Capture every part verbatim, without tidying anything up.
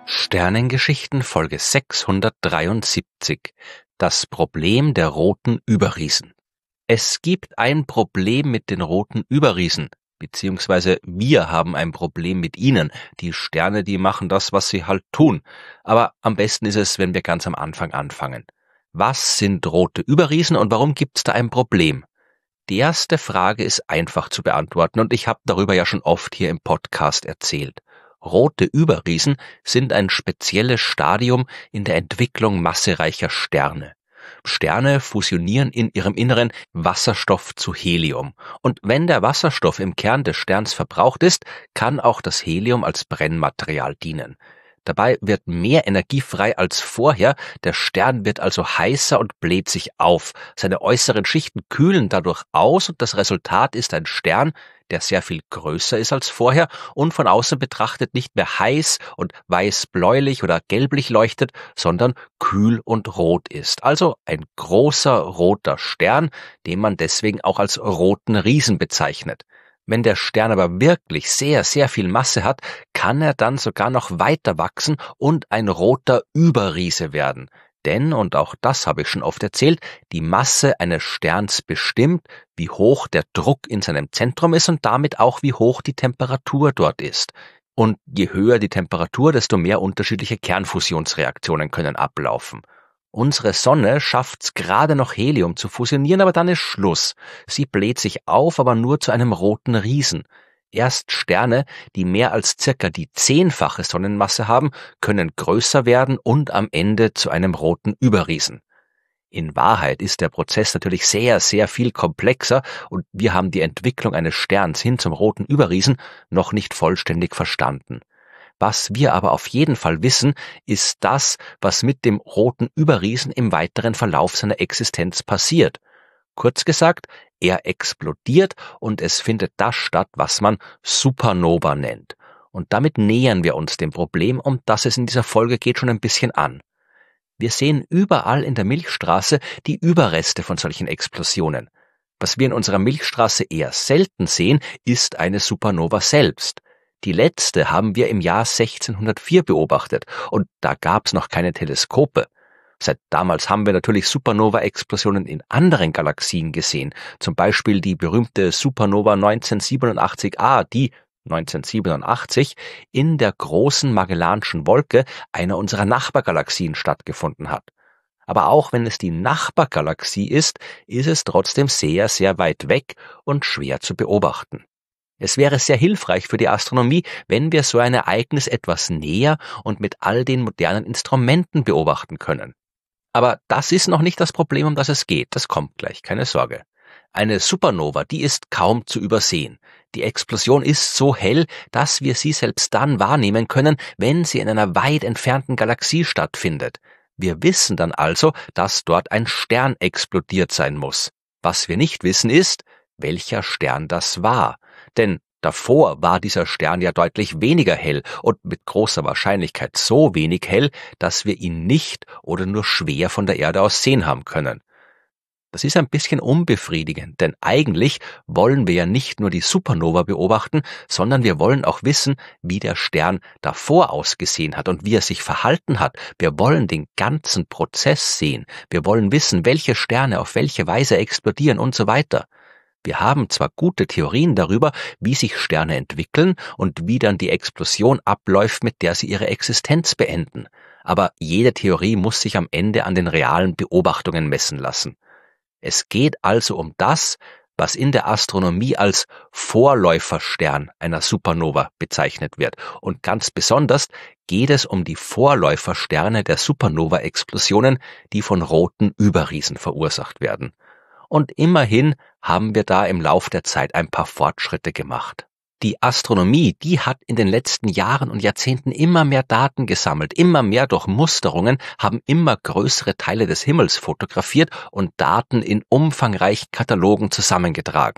Sternengeschichten Folge sechshundertdreiundsiebzig. Das Problem der roten Überriesen. Es gibt ein Problem mit den roten Überriesen, beziehungsweise wir haben ein Problem mit ihnen. Die Sterne, die machen das, was sie halt tun. Aber am besten ist es, wenn wir ganz am Anfang anfangen. Was sind rote Überriesen und warum gibt's da ein Problem? Die erste Frage ist einfach zu beantworten und ich habe darüber ja schon oft hier im Podcast erzählt. Rote Überriesen sind ein spezielles Stadium in der Entwicklung massereicher Sterne. Sterne fusionieren in ihrem Inneren Wasserstoff zu Helium. Und wenn der Wasserstoff im Kern des Sterns verbraucht ist, kann auch das Helium als Brennmaterial dienen. Dabei wird mehr Energie frei als vorher, der Stern wird also heißer und bläht sich auf. Seine äußeren Schichten kühlen dadurch aus und das Resultat ist ein Stern, der sehr viel größer ist als vorher und von außen betrachtet nicht mehr heiß und weiß-bläulich oder gelblich leuchtet, sondern kühl und rot ist. Also ein großer roter Stern, den man deswegen auch als roten Riesen bezeichnet. Wenn der Stern aber wirklich sehr, sehr viel Masse hat, kann er dann sogar noch weiter wachsen und ein roter Überriese werden. Denn, und auch das habe ich schon oft erzählt, die Masse eines Sterns bestimmt, wie hoch der Druck in seinem Zentrum ist und damit auch, wie hoch die Temperatur dort ist. Und je höher die Temperatur, desto mehr unterschiedliche Kernfusionsreaktionen können ablaufen. Unsere Sonne schafft's gerade noch Helium zu fusionieren, aber dann ist Schluss. Sie bläht sich auf, aber nur zu einem roten Riesen. Erst Sterne, die mehr als circa die zehnfache Sonnenmasse haben, können größer werden und am Ende zu einem roten Überriesen. In Wahrheit ist der Prozess natürlich sehr, sehr viel komplexer und wir haben die Entwicklung eines Sterns hin zum roten Überriesen noch nicht vollständig verstanden. Was wir aber auf jeden Fall wissen, ist das, was mit dem roten Überriesen im weiteren Verlauf seiner Existenz passiert. Kurz gesagt, er explodiert und es findet das statt, was man Supernova nennt. Und damit nähern wir uns dem Problem, um das es in dieser Folge geht, schon ein bisschen an. Wir sehen überall in der Milchstraße die Überreste von solchen Explosionen. Was wir in unserer Milchstraße eher selten sehen, ist eine Supernova selbst. Die letzte haben wir im Jahr sechzehnhundertvier beobachtet und da gab's noch keine Teleskope. Seit damals haben wir natürlich Supernova-Explosionen in anderen Galaxien gesehen, zum Beispiel die berühmte Supernova neunzehnhundertsiebenundachtzig A, die neunzehnhundertsiebenundachtzig in der großen Magellanschen Wolke, einer unserer Nachbargalaxien, stattgefunden hat. Aber auch wenn es die Nachbargalaxie ist, ist es trotzdem sehr, sehr weit weg und schwer zu beobachten. Es wäre sehr hilfreich für die Astronomie, wenn wir so ein Ereignis etwas näher und mit all den modernen Instrumenten beobachten können. Aber das ist noch nicht das Problem, um das es geht. Das kommt gleich, keine Sorge. Eine Supernova, die ist kaum zu übersehen. Die Explosion ist so hell, dass wir sie selbst dann wahrnehmen können, wenn sie in einer weit entfernten Galaxie stattfindet. Wir wissen dann also, dass dort ein Stern explodiert sein muss. Was wir nicht wissen ist, welcher Stern das war. Denn davor war dieser Stern ja deutlich weniger hell und mit großer Wahrscheinlichkeit so wenig hell, dass wir ihn nicht oder nur schwer von der Erde aus sehen haben können. Das ist ein bisschen unbefriedigend, denn eigentlich wollen wir ja nicht nur die Supernova beobachten, sondern wir wollen auch wissen, wie der Stern davor ausgesehen hat und wie er sich verhalten hat. Wir wollen den ganzen Prozess sehen. Wir wollen wissen, welche Sterne auf welche Weise explodieren und so weiter. Wir haben zwar gute Theorien darüber, wie sich Sterne entwickeln und wie dann die Explosion abläuft, mit der sie ihre Existenz beenden. Aber jede Theorie muss sich am Ende an den realen Beobachtungen messen lassen. Es geht also um das, was in der Astronomie als Vorläuferstern einer Supernova bezeichnet wird. Und ganz besonders geht es um die Vorläufersterne der Supernova-Explosionen, die von roten Überriesen verursacht werden. Und immerhin haben wir da im Lauf der Zeit ein paar Fortschritte gemacht. Die Astronomie, die hat in den letzten Jahren und Jahrzehnten immer mehr Daten gesammelt, immer mehr Durchmusterungen, haben immer größere Teile des Himmels fotografiert und Daten in umfangreichen Katalogen zusammengetragen.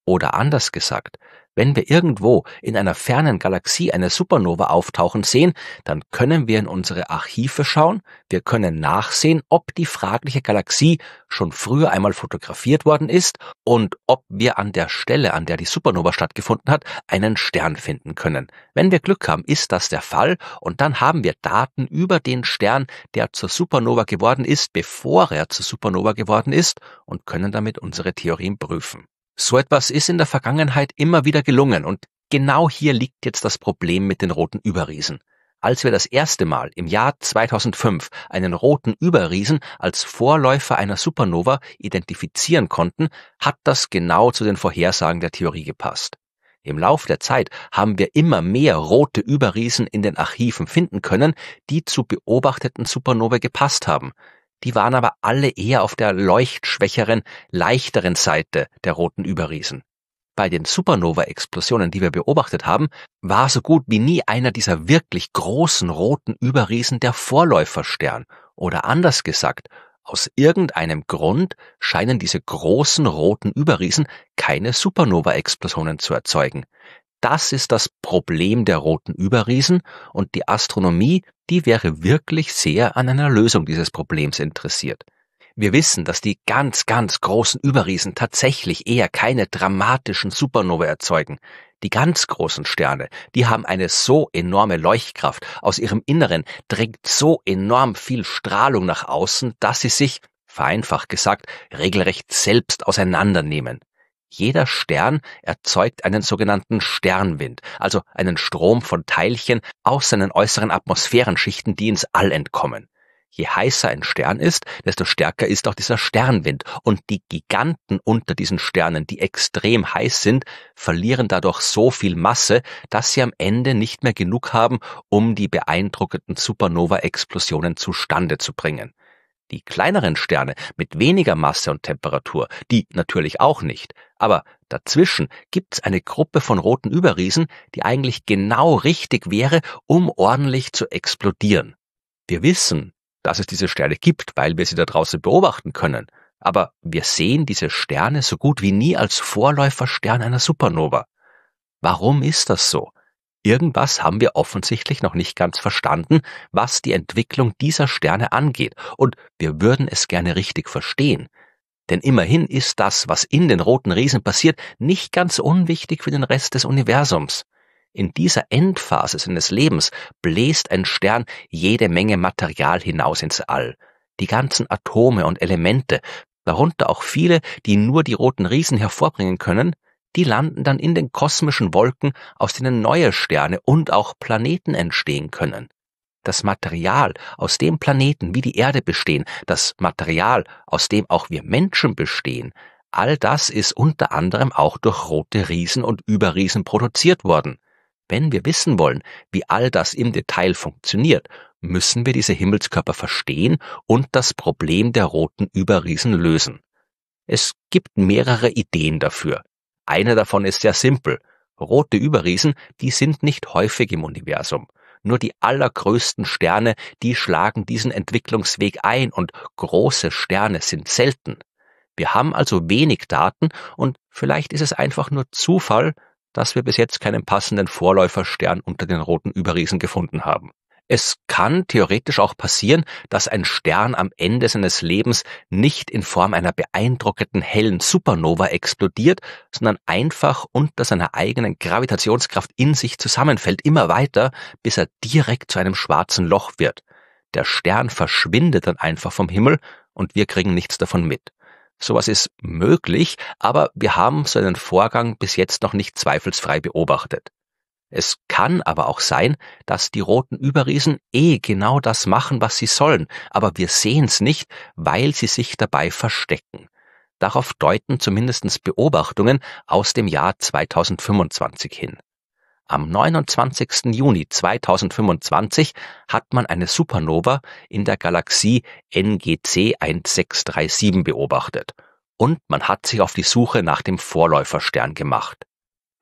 Oder anders gesagt, wenn wir irgendwo in einer fernen Galaxie eine Supernova auftauchen sehen, dann können wir in unsere Archive schauen, wir können nachsehen, ob die fragliche Galaxie schon früher einmal fotografiert worden ist und ob wir an der Stelle, an der die Supernova stattgefunden hat, einen Stern finden können. Wenn wir Glück haben, ist das der Fall und dann haben wir Daten über den Stern, der zur Supernova geworden ist, bevor er zur Supernova geworden ist und können damit unsere Theorien prüfen. So etwas ist in der Vergangenheit immer wieder gelungen und genau hier liegt jetzt das Problem mit den roten Überriesen. Als wir das erste Mal im Jahr zweitausendfünf einen roten Überriesen als Vorläufer einer Supernova identifizieren konnten, hat das genau zu den Vorhersagen der Theorie gepasst. Im Lauf der Zeit haben wir immer mehr rote Überriesen in den Archiven finden können, die zu beobachteten Supernovae gepasst haben. Die waren aber alle eher auf der leuchtschwächeren, leichteren Seite der roten Überriesen. Bei den Supernova-Explosionen, die wir beobachtet haben, war so gut wie nie einer dieser wirklich großen roten Überriesen der Vorläuferstern. Oder anders gesagt, aus irgendeinem Grund scheinen diese großen roten Überriesen keine Supernova-Explosionen zu erzeugen. Das ist das Problem der roten Überriesen und die Astronomie, die wäre wirklich sehr an einer Lösung dieses Problems interessiert. Wir wissen, dass die ganz, ganz großen Überriesen tatsächlich eher keine dramatischen Supernovae erzeugen. Die ganz großen Sterne, die haben eine so enorme Leuchtkraft, aus ihrem Inneren dringt so enorm viel Strahlung nach außen, dass sie sich, vereinfacht gesagt, regelrecht selbst auseinandernehmen. Jeder Stern erzeugt einen sogenannten Sternwind, also einen Strom von Teilchen aus seinen äußeren Atmosphärenschichten, die ins All entkommen. Je heißer ein Stern ist, desto stärker ist auch dieser Sternwind und die Giganten unter diesen Sternen, die extrem heiß sind, verlieren dadurch so viel Masse, dass sie am Ende nicht mehr genug haben, um die beeindruckenden Supernova-Explosionen zustande zu bringen. Die kleineren Sterne mit weniger Masse und Temperatur, die natürlich auch nicht, aber dazwischen gibt's eine Gruppe von roten Überriesen, die eigentlich genau richtig wäre, um ordentlich zu explodieren. Wir wissen, dass es diese Sterne gibt, weil wir sie da draußen beobachten können, aber wir sehen diese Sterne so gut wie nie als Vorläuferstern einer Supernova. Warum ist das so? Irgendwas haben wir offensichtlich noch nicht ganz verstanden, was die Entwicklung dieser Sterne angeht, und wir würden es gerne richtig verstehen. Denn immerhin ist das, was in den roten Riesen passiert, nicht ganz unwichtig für den Rest des Universums. In dieser Endphase seines Lebens bläst ein Stern jede Menge Material hinaus ins All. Die ganzen Atome und Elemente, darunter auch viele, die nur die roten Riesen hervorbringen können, die landen dann in den kosmischen Wolken, aus denen neue Sterne und auch Planeten entstehen können. Das Material, aus dem Planeten wie die Erde bestehen, das Material, aus dem auch wir Menschen bestehen, all das ist unter anderem auch durch rote Riesen und Überriesen produziert worden. Wenn wir wissen wollen, wie all das im Detail funktioniert, müssen wir diese Himmelskörper verstehen und das Problem der roten Überriesen lösen. Es gibt mehrere Ideen dafür. Eine davon ist sehr simpel. Rote Überriesen, die sind nicht häufig im Universum. Nur die allergrößten Sterne, die schlagen diesen Entwicklungsweg ein und große Sterne sind selten. Wir haben also wenig Daten und vielleicht ist es einfach nur Zufall, dass wir bis jetzt keinen passenden Vorläuferstern unter den roten Überriesen gefunden haben. Es kann theoretisch auch passieren, dass ein Stern am Ende seines Lebens nicht in Form einer beeindruckenden hellen Supernova explodiert, sondern einfach unter seiner eigenen Gravitationskraft in sich zusammenfällt, immer weiter, bis er direkt zu einem schwarzen Loch wird. Der Stern verschwindet dann einfach vom Himmel und wir kriegen nichts davon mit. Sowas ist möglich, aber wir haben so einen Vorgang bis jetzt noch nicht zweifelsfrei beobachtet. Es kann aber auch sein, dass die roten Überriesen eh genau das machen, was sie sollen, aber wir sehen's nicht, weil sie sich dabei verstecken. Darauf deuten zumindest Beobachtungen aus dem Jahr zweitausendfünfundzwanzig hin. Am neunundzwanzigsten Juni zweitausendfünfundzwanzig hat man eine Supernova in der Galaxie N G C sechzehn siebenunddreißig beobachtet und man hat sich auf die Suche nach dem Vorläuferstern gemacht.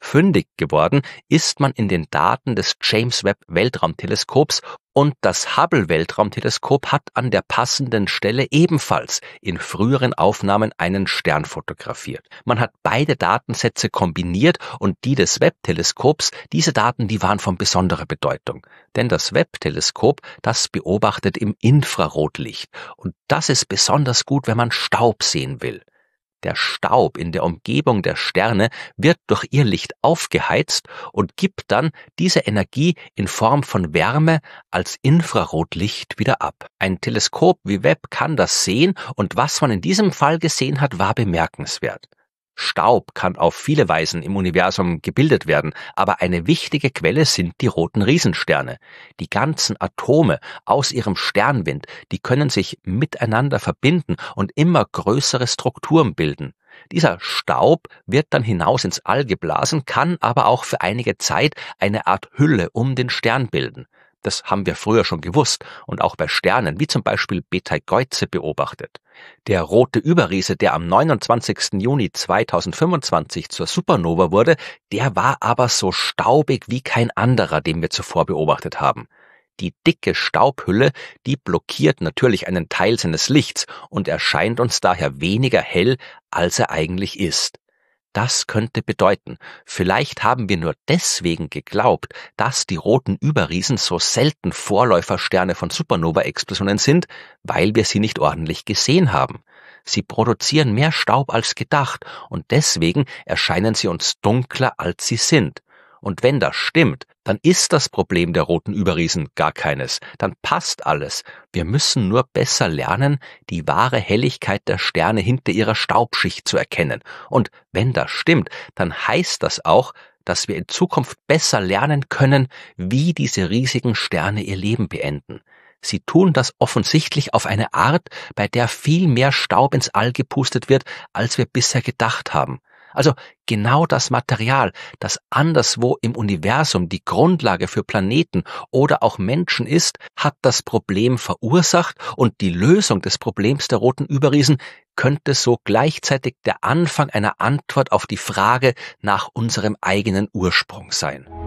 Fündig geworden ist man in den Daten des James Webb Weltraumteleskops, und das Hubble Weltraumteleskop hat an der passenden Stelle ebenfalls in früheren Aufnahmen einen Stern fotografiert. Man hat beide Datensätze kombiniert und die des Webb-Teleskops, diese Daten, die waren von besonderer Bedeutung. Denn das Webb-Teleskop, das beobachtet im Infrarotlicht, und das ist besonders gut, wenn man Staub sehen will. Der Staub in der Umgebung der Sterne wird durch ihr Licht aufgeheizt und gibt dann diese Energie in Form von Wärme als Infrarotlicht wieder ab. Ein Teleskop wie Webb kann das sehen, und was man in diesem Fall gesehen hat, war bemerkenswert. Staub kann auf viele Weisen im Universum gebildet werden, aber eine wichtige Quelle sind die roten Riesensterne. Die ganzen Atome aus ihrem Sternwind, die können sich miteinander verbinden und immer größere Strukturen bilden. Dieser Staub wird dann hinaus ins All geblasen, kann aber auch für einige Zeit eine Art Hülle um den Stern bilden. Das haben wir früher schon gewusst und auch bei Sternen wie zum Beispiel Beteigeuze beobachtet. Der rote Überriese, der am neunundzwanzigsten Juni zweitausendfünfundzwanzig zur Supernova wurde, der war aber so staubig wie kein anderer, den wir zuvor beobachtet haben. Die dicke Staubhülle, die blockiert natürlich einen Teil seines Lichts und erscheint uns daher weniger hell, als er eigentlich ist. Das könnte bedeuten, vielleicht haben wir nur deswegen geglaubt, dass die roten Überriesen so selten Vorläufersterne von Supernova-Explosionen sind, weil wir sie nicht ordentlich gesehen haben. Sie produzieren mehr Staub als gedacht, und deswegen erscheinen sie uns dunkler, als sie sind. Und wenn das stimmt, dann ist das Problem der roten Überriesen gar keines. Dann passt alles. Wir müssen nur besser lernen, die wahre Helligkeit der Sterne hinter ihrer Staubschicht zu erkennen. Und wenn das stimmt, dann heißt das auch, dass wir in Zukunft besser lernen können, wie diese riesigen Sterne ihr Leben beenden. Sie tun das offensichtlich auf eine Art, bei der viel mehr Staub ins All gepustet wird, als wir bisher gedacht haben. Also genau das Material, das anderswo im Universum die Grundlage für Planeten oder auch Menschen ist, hat das Problem verursacht, und die Lösung des Problems der roten Überriesen könnte so gleichzeitig der Anfang einer Antwort auf die Frage nach unserem eigenen Ursprung sein.